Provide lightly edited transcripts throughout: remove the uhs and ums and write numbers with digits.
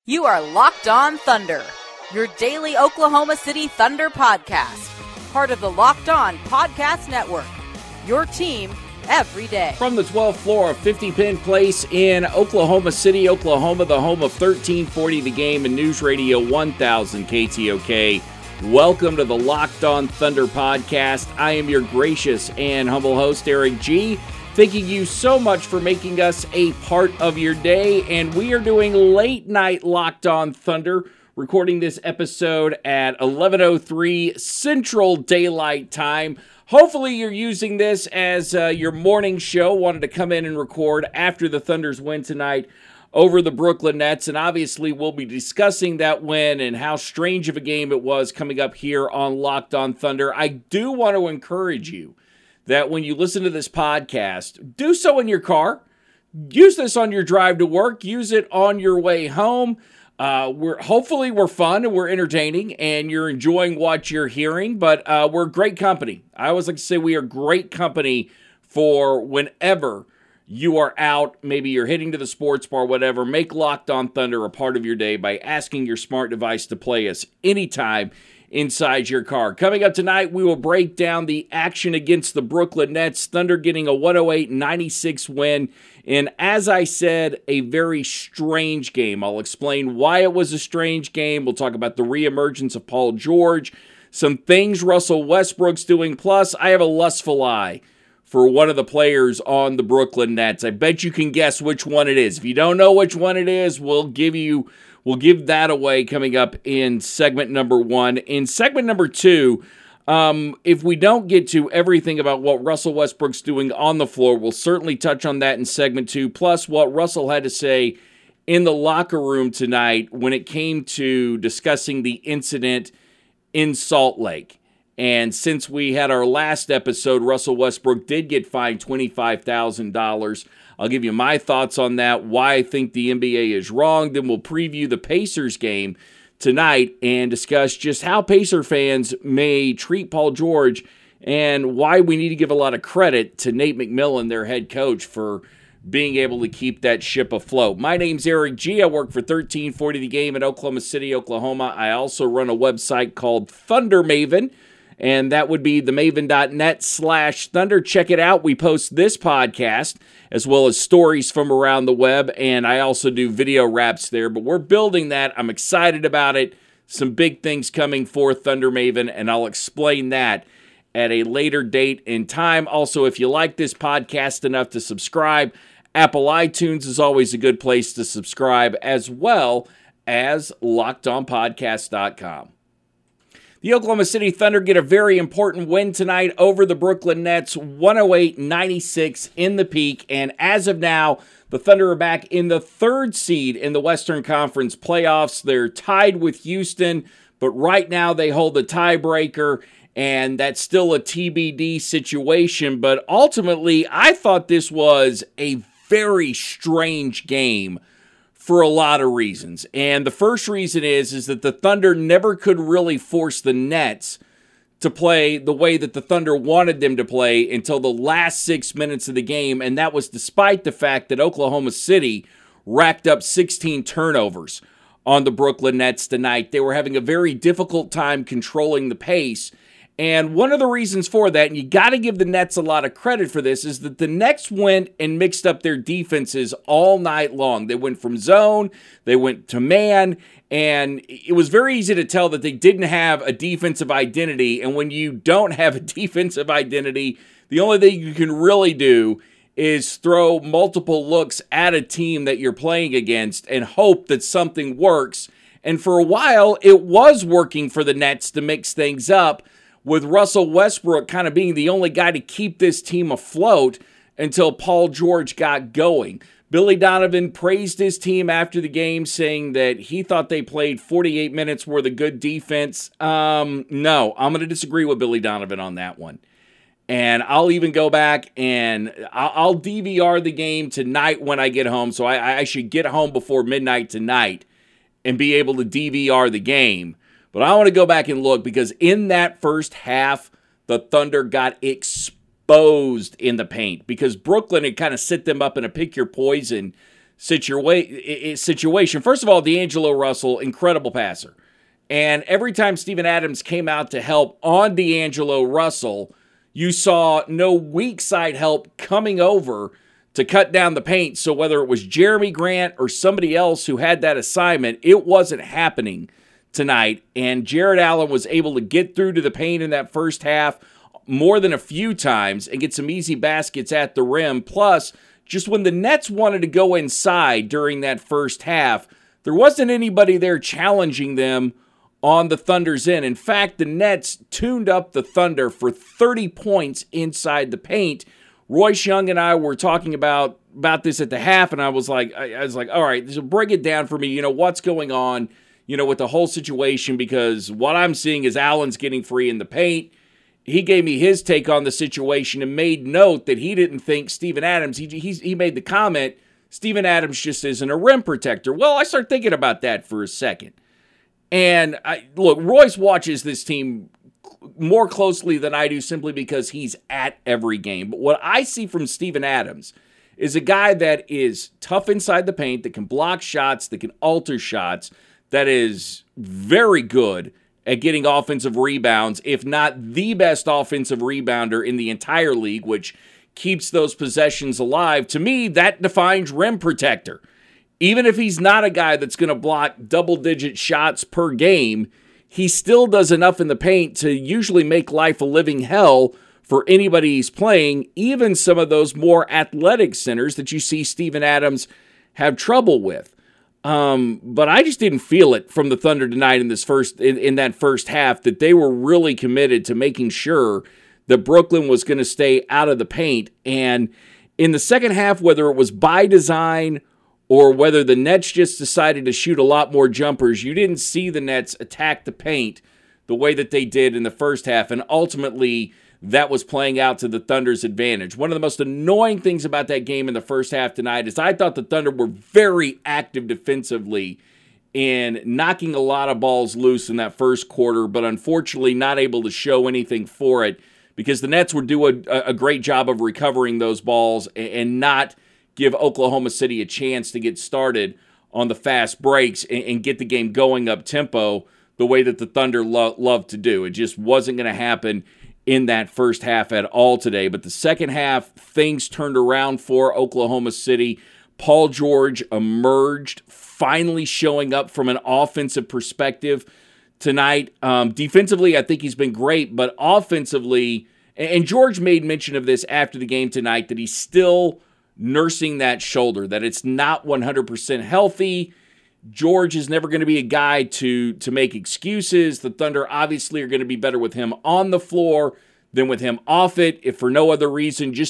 You are Locked On Thunder, your daily Oklahoma City Thunder podcast. Part of the Locked On Podcast Network, your team every day. From the 12th floor of 50 Penn Place in Oklahoma City, Oklahoma, the home of 1340 The Game and News Radio 1000 KTOK. Welcome to the Locked On Thunder podcast. I am your gracious and humble host, Eric G. Thanking you so much for making us a part of your day, and we are doing late night Locked On Thunder, recording this episode at 11:03 Central Daylight Time. Hopefully you're using this as your morning show. Wanted to come in and record after the Thunder's win tonight over the Brooklyn Nets, and obviously we'll be discussing that win and how strange of a game it was coming up here on Locked On Thunder. I do want to encourage you that when you listen to this podcast, do so in your car. Use this on your drive to work. Use it on your way home. Hopefully we're fun and we're entertaining and you're enjoying what you're hearing, but we're great company. I always like to say we are great company for whenever you are out, maybe you're heading to the sports bar, whatever. Make Locked On Thunder a part of your day by asking your smart device to play us anytime inside your car. Coming up tonight, we will break down the action against the Brooklyn Nets. Thunder getting a 108-96 win in, as I said, a very strange game. I'll explain why it was a strange game. We'll talk about the reemergence of Paul George, some things Russell Westbrook's doing. Plus, I have a lustful eye for one of the players on the Brooklyn Nets. I bet you can guess which one it is. If you don't know which one it is, we'll give that away coming up in segment number one. In segment number two, if we don't get to everything about what Russell Westbrook's doing on the floor, we'll certainly touch on that in segment two, plus what Russell had to say in the locker room tonight when it came to discussing the incident in Salt Lake. And since we had our last episode, Russell Westbrook did get fined $25,000. I'll give you my thoughts on that, why I think the NBA is wrong. Then we'll preview the Pacers game tonight and discuss just how Pacer fans may treat Paul George and why we need to give a lot of credit to Nate McMillan, their head coach, for being able to keep that ship afloat. My name's Eric G. I work for 1340 The Game in Oklahoma City, Oklahoma. I also run a website called Thunder Maven, and that would be themaven.net/Thunder. Check it out. We post this podcast as well as stories from around the web, and I also do video wraps there. But we're building that. I'm excited about it. Some big things coming for Thunder Maven, and I'll explain that at a later date and time. Also, if you like this podcast enough to subscribe, Apple iTunes is always a good place to subscribe, as well as LockedOnPodcast.com. The Oklahoma City Thunder get a very important win tonight over the Brooklyn Nets, 108-96 in the Peak. And as of now, the Thunder are back in the third seed in the Western Conference playoffs. They're tied with Houston, but right now they hold the tiebreaker, and that's still a TBD situation. But ultimately, I thought this was a very strange game for a lot of reasons. And the first reason is that the Thunder never could really force the Nets to play the way that the Thunder wanted them to play until the last 6 minutes of the game, and that was despite the fact that Oklahoma City racked up 16 turnovers on the Brooklyn Nets tonight. They were having a very difficult time controlling the pace. And one of the reasons for that, and you got to give the Nets a lot of credit for this, is that the Nets went and mixed up their defenses all night long. They went from zone, they went to man, and it was very easy to tell that they didn't have a defensive identity. And when you don't have a defensive identity, the only thing you can really do is throw multiple looks at a team that you're playing against and hope that something works. And for a while, it was working for the Nets to mix things up, with Russell Westbrook kind of being the only guy to keep this team afloat until Paul George got going. Billy Donovan praised his team after the game, saying that he thought they played 48 minutes worth of good defense. No, I'm going to disagree with Billy Donovan on that one. And I'll even go back and I'll DVR the game tonight when I get home. So I should get home before midnight tonight and be able to DVR the game. But I want to go back and look, because in that first half, the Thunder got exposed in the paint because Brooklyn had kind of set them up in a pick your poison situation. First of all, D'Angelo Russell, incredible passer. And every time Steven Adams came out to help on D'Angelo Russell, you saw no weak side help coming over to cut down the paint. So whether it was Jeremy Grant or somebody else who had that assignment, it wasn't happening tonight. And Jared Allen was able to get through to the paint in that first half more than a few times and get some easy baskets at the rim. Plus, just when the Nets wanted to go inside during that first half, there wasn't anybody there challenging them on the Thunder's end. In fact, the Nets tuned up the Thunder for 30 points inside the paint. Royce Young and I were talking about this at the half, and I was like, all right, so break it down for me. What's going on, with the whole situation, because what I'm seeing is Allen's getting free in the paint. He gave me his take on the situation and made note that he didn't think Steven Adams, he made the comment, Steven Adams just isn't a rim protector. Well, I started thinking about that for a second. And look, Royce watches this team more closely than I do simply because he's at every game. But what I see from Steven Adams is a guy that is tough inside the paint, that can block shots, that can alter shots, that is very good at getting offensive rebounds, if not the best offensive rebounder in the entire league, which keeps those possessions alive. To me, that defines rim protector. Even if he's not a guy that's going to block double-digit shots per game, he still does enough in the paint to usually make life a living hell for anybody he's playing, even some of those more athletic centers that you see Steven Adams have trouble with. But I just didn't feel it from the Thunder tonight in that first half, that they were really committed to making sure that Brooklyn was going to stay out of the paint. And in the second half, whether it was by design or whether the Nets just decided to shoot a lot more jumpers, you didn't see the Nets attack the paint the way that they did in the first half. And ultimately, that was playing out to the Thunder's advantage. One of the most annoying things about that game in the first half tonight is I thought the Thunder were very active defensively in knocking a lot of balls loose in that first quarter, but unfortunately not able to show anything for it because the Nets would do a great job of recovering those balls and not give Oklahoma City a chance to get started on the fast breaks and get the game going up tempo the way that the Thunder love to do. It just wasn't going to happen in that first half at all today. But the second half, things turned around for Oklahoma City. Paul George emerged, finally showing up from an offensive perspective tonight. Defensively, I think he's been great, but offensively, and George made mention of this after the game tonight, that he's still nursing that shoulder, that it's not 100% healthy. George is never going to be a guy to make excuses. The Thunder obviously are going to be better with him on the floor than with him off it, if for no other reason, just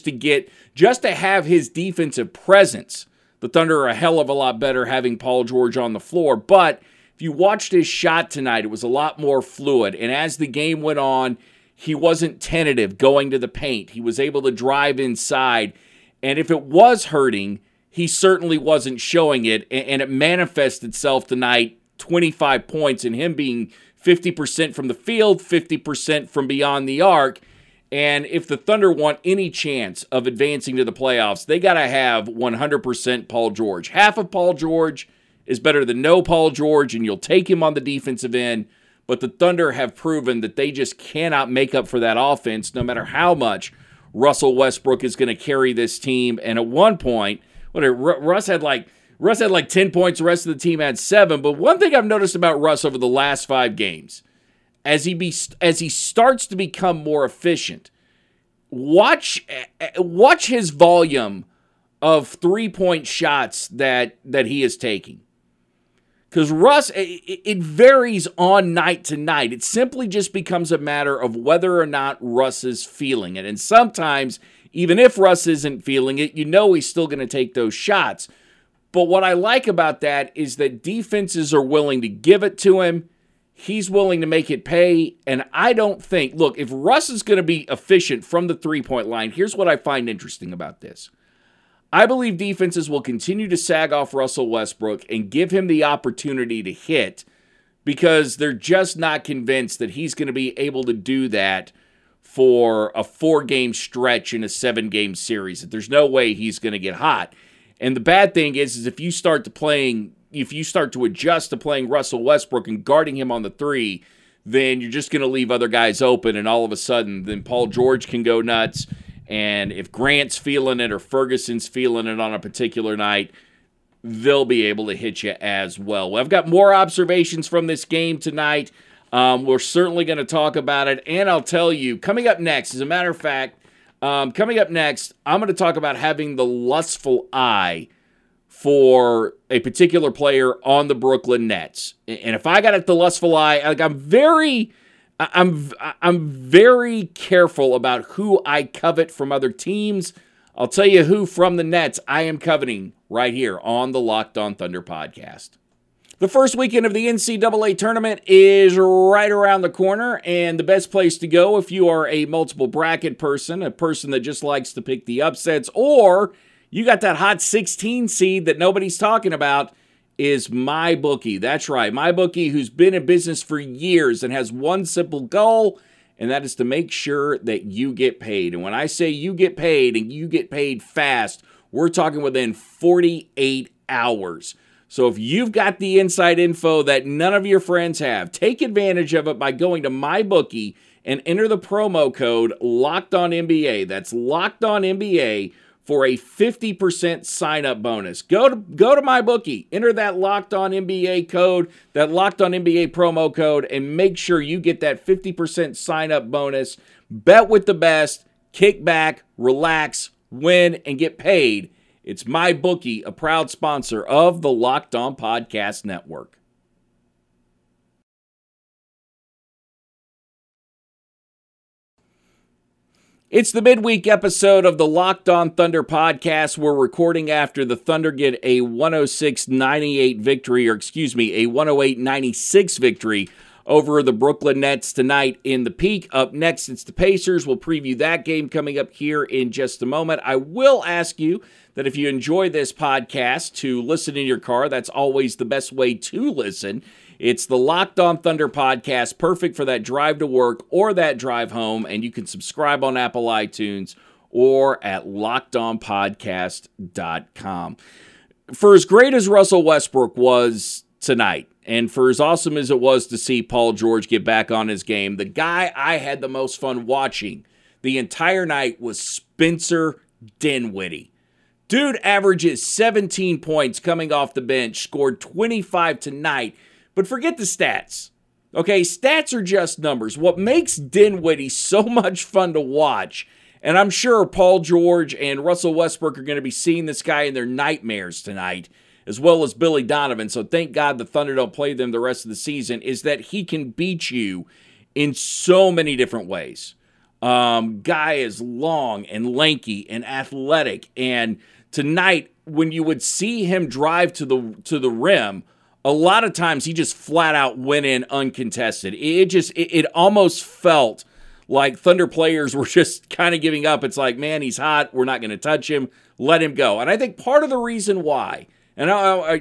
to have his defensive presence. The Thunder are a hell of a lot better having Paul George on the floor. But if you watched his shot tonight, it was a lot more fluid. And as the game went on, he wasn't tentative going to the paint. He was able to drive inside. And if it was hurting, he certainly wasn't showing it, and it manifested itself tonight, 25 points, and him being 50% from the field, 50% from beyond the arc. And if the Thunder want any chance of advancing to the playoffs, they got to have 100% Paul George. Half of Paul George is better than no Paul George, and you'll take him on the defensive end. But the Thunder have proven that they just cannot make up for that offense, no matter how much Russell Westbrook is going to carry this team. And at one point, Russ had like 10 points, the rest of the team had 7. But one thing I've noticed about Russ over the last 5 games, as he starts to become more efficient, watch his volume of 3-point shots that he is taking. Because Russ, it varies on night to night. It simply just becomes a matter of whether or not Russ is feeling it. And sometimes, even if Russ isn't feeling it, he's still going to take those shots. But what I like about that is that defenses are willing to give it to him. He's willing to make it pay. And I don't think, look, if Russ is going to be efficient from the 3-point line, here's what I find interesting about this. I believe defenses will continue to sag off Russell Westbrook and give him the opportunity to hit because they're just not convinced that he's going to be able to do that for a 4-game stretch in a 7-game series. There's no way he's going to get hot. And the bad thing is if you start to adjust to playing Russell Westbrook and guarding him on the three, then you're just going to leave other guys open, and all of a sudden, then Paul George can go nuts. And if Grant's feeling it or Ferguson's feeling it on a particular night, they'll be able to hit you as well. I've got more observations from this game tonight. We're certainly going to talk about it. And I'll tell you, coming up next, as a matter of fact, I'm going to talk about having the lustful eye for a particular player on the Brooklyn Nets. And if I got the lustful eye, like I'm very careful about who I covet from other teams. I'll tell you who from the Nets I am coveting right here on the Locked On Thunder podcast. The first weekend of the NCAA tournament is right around the corner, and the best place to go if you are a multiple bracket person, a person that just likes to pick the upsets, or you got that hot 16 seed that nobody's talking about, is MyBookie. That's right, MyBookie, who's been in business for years and has one simple goal, and that is to make sure that you get paid. And when I say you get paid and you get paid fast, we're talking within 48 hours. So if you've got the inside info that none of your friends have, take advantage of it by going to MyBookie and enter the promo code LOCKEDONNBA. That's LOCKEDONNBA for a 50% sign-up bonus. Go to MyBookie, enter that Locked On NBA code, that Locked On NBA promo code, and make sure you get that 50% sign-up bonus. Bet with the best, kick back, relax, win, and get paid. It's MyBookie, a proud sponsor of the Locked On Podcast Network. It's the midweek episode of the Locked On Thunder podcast. We're recording after the Thunder get a 106-98 victory, a 108-96 victory over the Brooklyn Nets tonight in the Peak. Up next, it's the Pacers. We'll preview that game coming up here in just a moment. I will ask you that if you enjoy this podcast, to listen in your car. That's always the best way to listen. It's the Locked On Thunder podcast, perfect for that drive to work or that drive home, and you can subscribe on Apple iTunes or at LockedOnPodcast.com. For as great as Russell Westbrook was tonight, and for as awesome as it was to see Paul George get back on his game, the guy I had the most fun watching the entire night was Spencer Dinwiddie. Dude averages 17 points coming off the bench, scored 25 tonight. But forget the stats. Okay, stats are just numbers. What makes Dinwiddie so much fun to watch, and I'm sure Paul George and Russell Westbrook are going to be seeing this guy in their nightmares tonight, as well as Billy Donovan, so thank God the Thunder don't play them the rest of the season, is that he can beat you in so many different ways. Guy is long and lanky and athletic, and tonight, when you would see him drive to the rim, a lot of times he just flat out went in uncontested. It almost felt like Thunder players were just kind of giving up. It's like, man, he's hot. We're not going to touch him. Let him go. And I think part of the reason why, I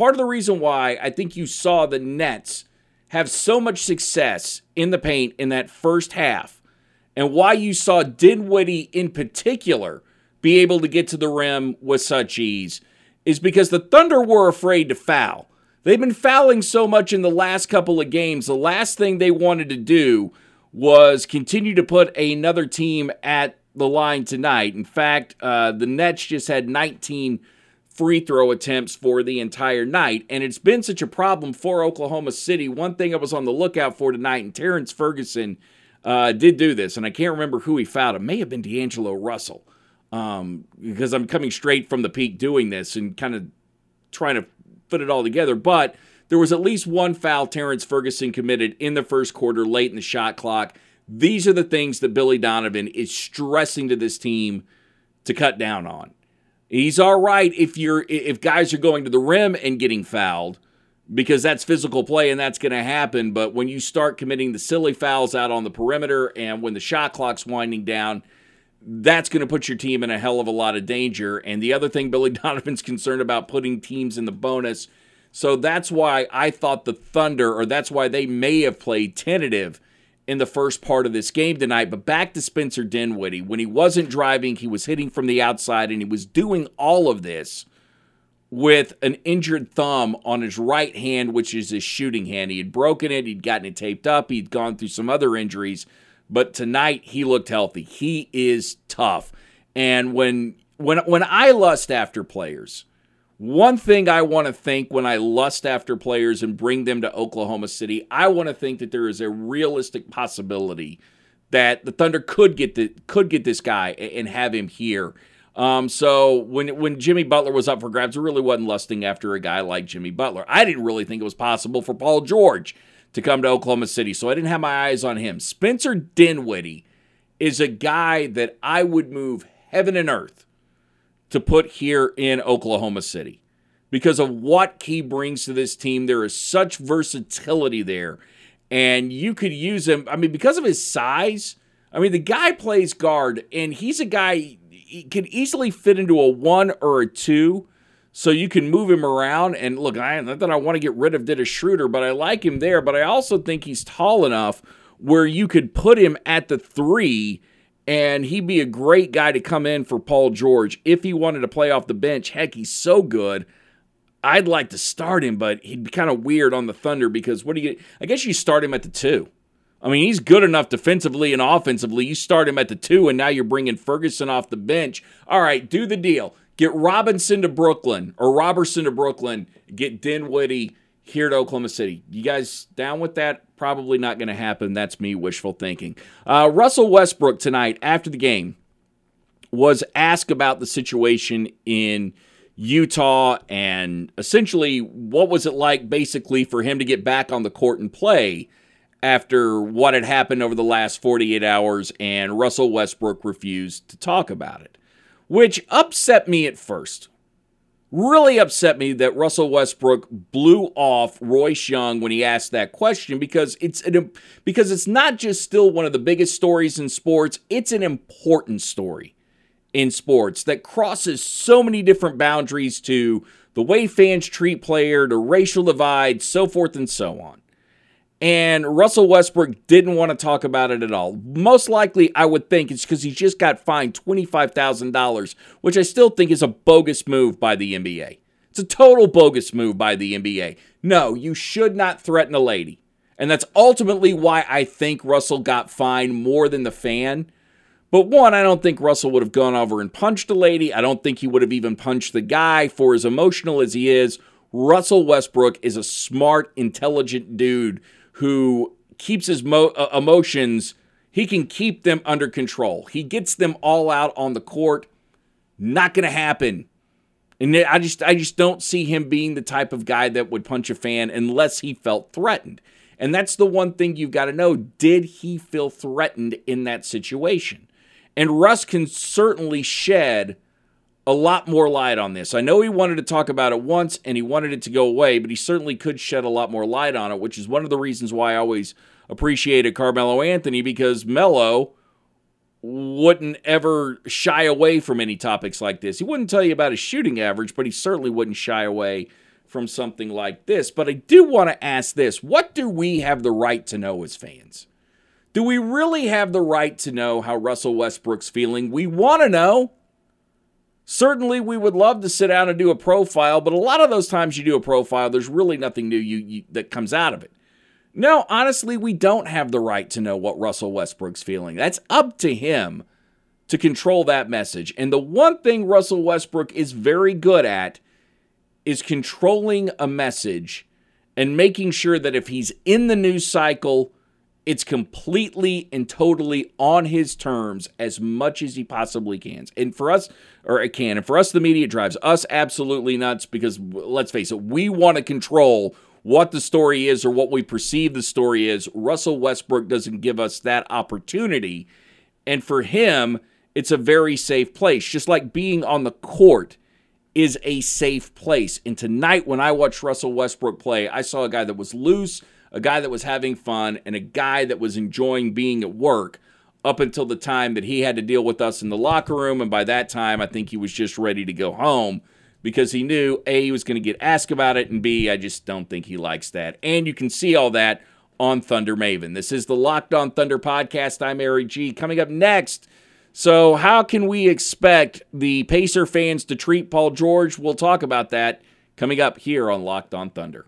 think you saw the Nets have so much success in the paint in that first half, and why you saw Dinwiddie in particular be able to get to the rim with such ease, is because the Thunder were afraid to foul. They've been fouling so much in the last couple of games. The last thing they wanted to do was continue to put another team at the line tonight. In fact, the Nets just had 19 free throw attempts for the entire night, and it's been such a problem for Oklahoma City. One thing I was on the lookout for tonight, and Terrence Ferguson did do this, and I can't remember who he fouled. It may have been D'Angelo Russell, because I'm coming straight from the Peak doing this and kind of trying to put it all together, but there was at least one foul Terrence Ferguson committed in the first quarter late in the shot clock. These are the things that Billy Donovan is stressing to this team to cut down on. He's all right if guys are going to the rim and getting fouled, because that's physical play and that's going to happen, but when you start committing the silly fouls out on the perimeter and when the shot clock's winding down, that's going to put your team in a hell of a lot of danger. And the other thing, Billy Donovan's concerned about putting teams in the bonus. So that's why I thought the Thunder, or that's why they may have played tentative in the first part of this game tonight. But back to Spencer Dinwiddie. When he wasn't driving, he was hitting from the outside, and he was doing all of this with an injured thumb on his right hand, which is his shooting hand. He had broken it. He'd gotten it taped up. He'd gone through some other injuries. But tonight, he looked healthy. He is tough. And when I lust after players, one thing I want to think when I lust after players and bring them to Oklahoma City, I want to think that there is a realistic possibility that the Thunder could get this guy and have him here. So when Jimmy Butler was up for grabs, I really wasn't lusting after a guy like Jimmy Butler. I didn't really think it was possible for Paul George to come to Oklahoma City, so I didn't have my eyes on him. Spencer Dinwiddie is a guy that I would move heaven and earth to put here in Oklahoma City because of what he brings to this team. There is such versatility there, and you could use him. I mean, because of his size, I mean, the guy plays guard, and he's a guy, he can easily fit into a 1 or a 2, so you can move him around. And look, not that I want to get rid of Dennis Schroeder, but I like him there, but I also think he's tall enough where you could put him at the 3, and he'd be a great guy to come in for Paul George if he wanted to play off the bench. Heck, he's so good. I'd like to start him, but he'd be kind of weird on the Thunder because I guess you start him at the 2. I mean, he's good enough defensively and offensively. You start him at the 2, and now you're bringing Ferguson off the bench. All right, do the deal. Get Robertson to Brooklyn, get Dinwiddie here to Oklahoma City. You guys down with that? Probably not going to happen. That's me wishful thinking. Russell Westbrook tonight after the game was asked about the situation in Utah and essentially what was it like basically for him to get back on the court and play after what had happened over the last 48 hours, and Russell Westbrook refused to talk about it, which upset me at first. Really upset me that Russell Westbrook blew off Royce Young when he asked that question because it's not just still one of the biggest stories in sports, it's an important story in sports that crosses so many different boundaries to the way fans treat player, to racial divide, so forth and so on. And Russell Westbrook didn't want to talk about it at all. Most likely, I would think it's because he just got fined $25,000, which I still think is a bogus move by the NBA. It's a total bogus move by the NBA. No, you should not threaten a lady. And that's ultimately why I think Russell got fined more than the fan. But one, I don't think Russell would have gone over and punched a lady. I don't think he would have even punched the guy for as emotional as he is. Russell Westbrook is a smart, intelligent dude who keeps his emotions, he can keep them under control. He gets them all out on the court. Not going to happen. And I just don't see him being the type of guy that would punch a fan unless he felt threatened. And that's the one thing you've got to know. Did he feel threatened in that situation? And Russ can certainly shed a lot more light on this. I know he wanted to talk about it once and he wanted it to go away, but he certainly could shed a lot more light on it, which is one of the reasons why I always appreciated Carmelo Anthony, because Melo wouldn't ever shy away from any topics like this. He wouldn't tell you about his shooting average, but he certainly wouldn't shy away from something like this. But I do want to ask this. What do we have the right to know as fans? Do we really have the right to know how Russell Westbrook's feeling? We want to know. Certainly, we would love to sit down and do a profile, but a lot of those times you do a profile, there's really nothing new that comes out of it. No, honestly, we don't have the right to know what Russell Westbrook's feeling. That's up to him to control that message. And the one thing Russell Westbrook is very good at is controlling a message and making sure that if he's in the news cycle, it's completely and totally on his terms as much as he possibly can. And for us, the media drives us absolutely nuts because, let's face it, we want to control what the story is or what we perceive the story is. Russell Westbrook doesn't give us that opportunity. And for him, it's a very safe place. Just like being on the court is a safe place. And tonight, when I watched Russell Westbrook play, I saw a guy that was loose, a guy that was having fun, and a guy that was enjoying being at work up until the time that he had to deal with us in the locker room. And by that time, I think he was just ready to go home because he knew, A, he was going to get asked about it, and B, I just don't think he likes that. And you can see all that on Thunder Maven. This is the Locked On Thunder podcast. I'm Eric G. Coming up next, So how can we expect the Pacer fans to treat Paul George? We'll talk about that coming up here on Locked on Thunder.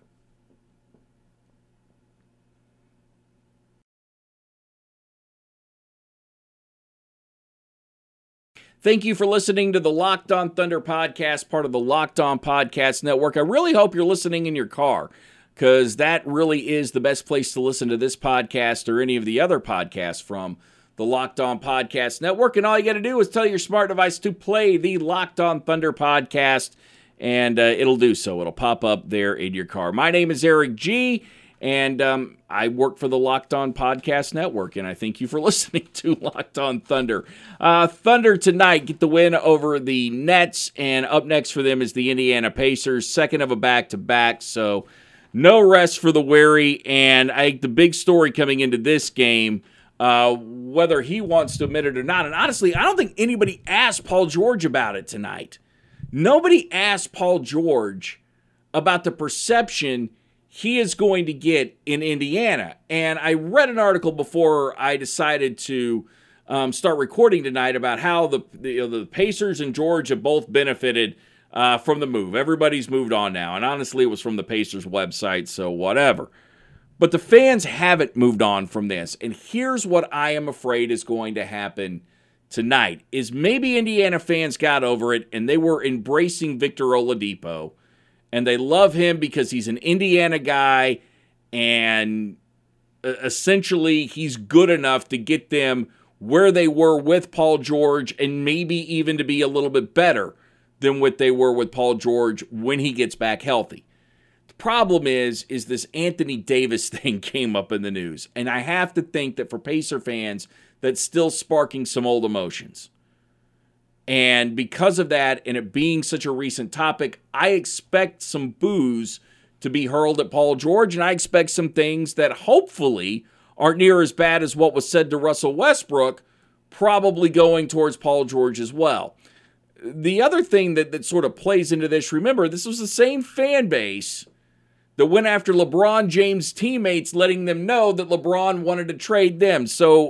Thank you for listening to the Locked on Thunder podcast, part of the Locked on Podcast Network. I really hope you're listening in your car, because that really is the best place to listen to this podcast or any of the other podcasts from the Locked On Podcast Network. And all you got to do is tell your smart device to play the Locked On Thunder podcast, and it'll do so. It'll pop up there in your car. My name is Eric G., and I work for the Locked On Podcast Network, and I thank you for listening to Locked On Thunder. Thunder tonight get the win over the Nets, and up next for them is the Indiana Pacers, second of a back-to-back, so no rest for the weary. And I think the big story coming into this game, whether he wants to admit it or not, and honestly, I don't think anybody asked Paul George about it tonight. Nobody asked Paul George about the perception he is going to get in Indiana. And I read an article before I decided to start recording tonight about how the Pacers and George have both benefited from the move. Everybody's moved on now. And honestly, it was from the Pacers website, so whatever. But the fans haven't moved on from this. And here's what I am afraid is going to happen tonight, is maybe Indiana fans got over it and they were embracing Victor Oladipo. And they love him because he's an Indiana guy, and essentially he's good enough to get them where they were with Paul George, and maybe even to be a little bit better than what they were with Paul George when he gets back healthy. The problem is this Anthony Davis thing came up in the news, and I have to think that for Pacer fans, that's still sparking some old emotions. And because of that, and it being such a recent topic, I expect some boos to be hurled at Paul George, and I expect some things that hopefully aren't near as bad as what was said to Russell Westbrook, probably going towards Paul George as well. The other thing that sort of plays into this, remember, this was the same fan base that went after LeBron James' teammates, letting them know that LeBron wanted to trade them. So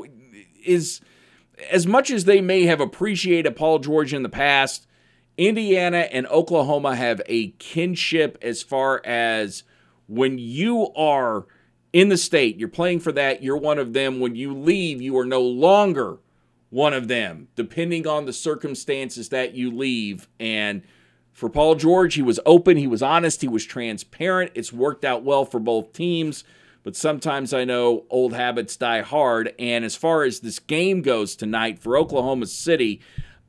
as much as they may have appreciated Paul George in the past, Indiana and Oklahoma have a kinship as far as when you are in the state, you're playing for that, you're one of them. When you leave, you are no longer one of them, depending on the circumstances that you leave. And for Paul George, he was open, he was honest, he was transparent. It's worked out well for both teams. But sometimes I know old habits die hard. And as far as this game goes tonight for Oklahoma City,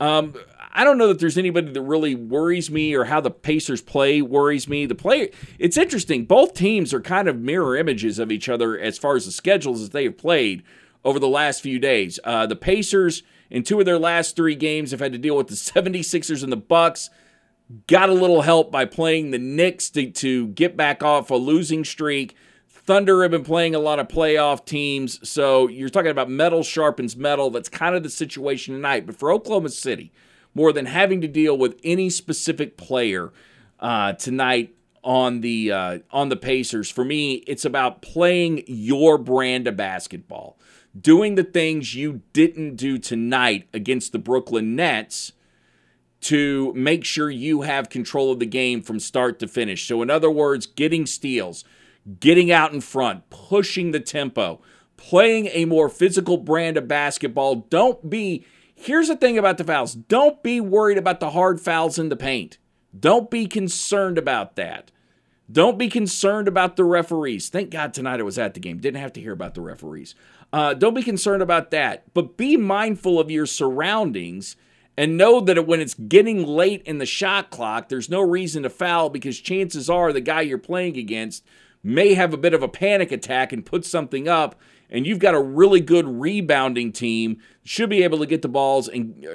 I don't know that there's anybody that really worries me, or how the Pacers play worries me. It's interesting. Both teams are kind of mirror images of each other as far as the schedules that they have played over the last few days. The Pacers, in 2 of their last 3 games, have had to deal with the 76ers and the Bucks. Got a little help by playing the Knicks to get back off a losing streak. Thunder have been playing a lot of playoff teams, so you're talking about metal sharpens metal. That's kind of the situation tonight. But for Oklahoma City, more than having to deal with any specific player tonight on the Pacers, for me, it's about playing your brand of basketball, doing the things you didn't do tonight against the Brooklyn Nets to make sure you have control of the game from start to finish. So in other words, getting steals, getting out in front, pushing the tempo, playing a more physical brand of basketball. Here's the thing about the fouls. Don't be worried about the hard fouls in the paint. Don't be concerned about that. Don't be concerned about the referees. Thank God tonight I was at the game. Didn't have to hear about the referees. Don't be concerned about that. But be mindful of your surroundings and know that when it's getting late in the shot clock, there's no reason to foul, because chances are the guy you're playing against may have a bit of a panic attack and put something up, and you've got a really good rebounding team, should be able to get the balls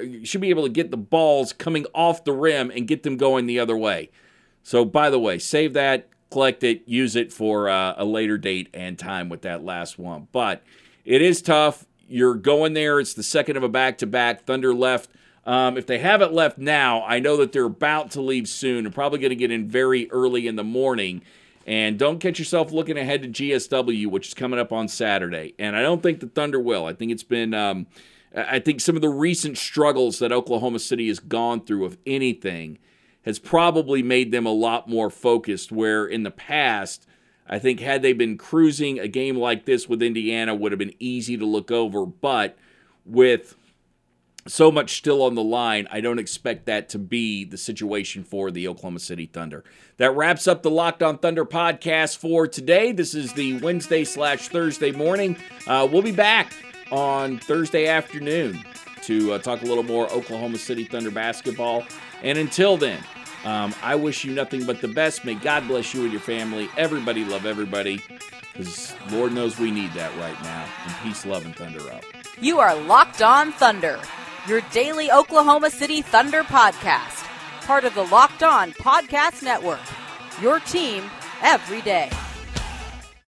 coming off the rim and get them going the other way. So, by the way, save that, collect it, use it for a later date and time with that last one. But it is tough. You're going there. It's the second of a back-to-back. Thunder left. If they haven't left now, I know that they're about to leave soon. They're probably going to get in very early in the morning. And don't catch yourself looking ahead to GSW, which is coming up on Saturday. And I don't think the Thunder will. I think it's been I think some of the recent struggles that Oklahoma City has gone through, if anything, has probably made them a lot more focused, where in the past, I think had they been cruising, a game like this with Indiana would have been easy to look over, but with so much still on the line, I don't expect that to be the situation for the Oklahoma City Thunder. That wraps up the Locked On Thunder podcast for today. This is the Wednesday/Thursday morning. We'll be back on Thursday afternoon to talk a little more Oklahoma City Thunder basketball. And until then, I wish you nothing but the best. May God bless you and your family. Everybody love everybody, because Lord knows we need that right now. And peace, love, and Thunder up. You are Locked On Thunder, your daily Oklahoma City Thunder podcast. Part of the Locked On Podcast Network, your team every day.